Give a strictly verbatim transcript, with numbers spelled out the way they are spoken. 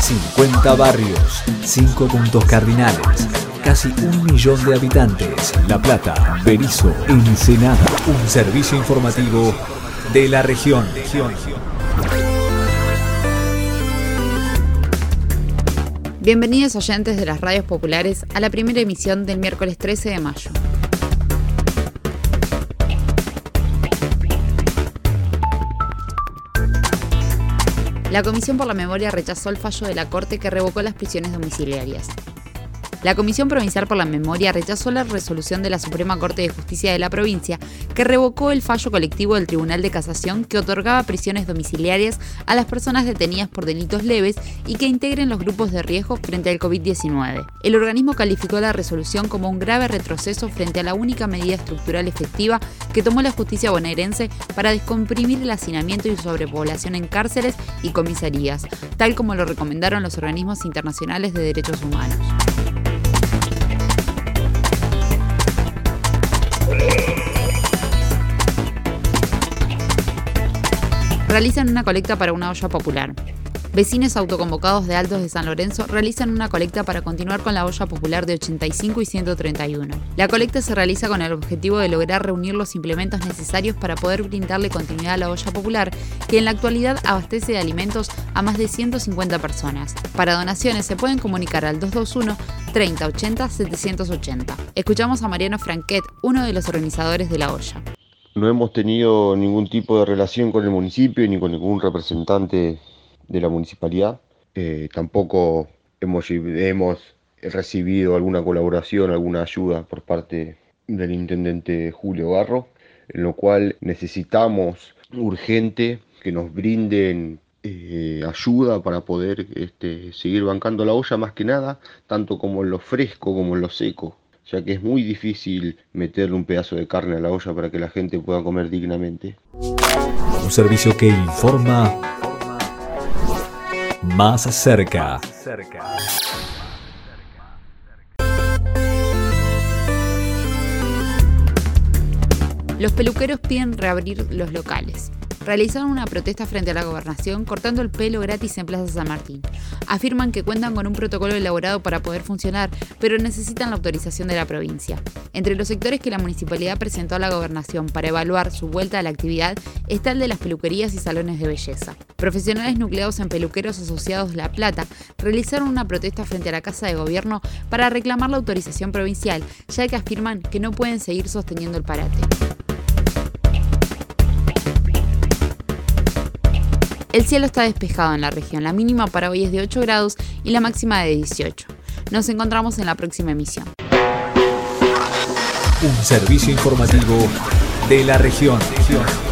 cincuenta barrios, cinco puntos cardinales, casi un millón de habitantes. La Plata, Berisso, Ensenada. Un servicio informativo de la región. Bienvenidos oyentes de las radios populares a la primera emisión del miércoles trece de mayo. La Comisión por la Memoria rechazó el fallo de la Corte que revocó las prisiones domiciliarias. La Comisión Provincial por la Memoria rechazó la resolución de la Suprema Corte de Justicia de la provincia que revocó el fallo colectivo del Tribunal de Casación que otorgaba prisiones domiciliarias a las personas detenidas por delitos leves y que integren los grupos de riesgo frente al covid diecinueve. El organismo calificó la resolución como un grave retroceso frente a la única medida estructural efectiva que tomó la justicia bonaerense para descomprimir el hacinamiento y sobrepoblación en cárceles y comisarías, tal como lo recomendaron los organismos internacionales de derechos humanos. Realizan una colecta para una olla popular. Vecinos autoconvocados de Altos de San Lorenzo realizan una colecta para continuar con la olla popular de ochenta y cinco y ciento treinta y uno. La colecta se realiza con el objetivo de lograr reunir los implementos necesarios para poder brindarle continuidad a la olla popular, que en la actualidad abastece de alimentos a más de ciento cincuenta personas. Para donaciones se pueden comunicar al dos dos uno, treinta ochenta, setecientos ochenta. Escuchamos a Mariano Franquet, uno de los organizadores de la olla. No hemos tenido ningún tipo de relación con el municipio ni con ningún representante de la municipalidad. Eh, tampoco hemos, hemos recibido alguna colaboración, alguna ayuda por parte del intendente Julio Garro, en lo cual necesitamos urgente que nos brinden eh, ayuda para poder este, seguir bancando la olla, más que nada, tanto como en lo fresco como en lo seco, ya que es muy difícil meterle un pedazo de carne a la olla para que la gente pueda comer dignamente. Un servicio que informa más cerca. Los peluqueros piden reabrir los locales. Realizaron una protesta frente a la gobernación cortando el pelo gratis en Plaza San Martín. Afirman que cuentan con un protocolo elaborado para poder funcionar, pero necesitan la autorización de la provincia. Entre los sectores que la municipalidad presentó a la gobernación para evaluar su vuelta a la actividad está el de las peluquerías y salones de belleza. Profesionales nucleados en Peluqueros Asociados La Plata realizaron una protesta frente a la Casa de Gobierno para reclamar la autorización provincial, ya que afirman que no pueden seguir sosteniendo el parate. El cielo está despejado en la región, la mínima para hoy es de ocho grados y la máxima de dieciocho. Nos encontramos en la próxima emisión. Un servicio informativo de la región.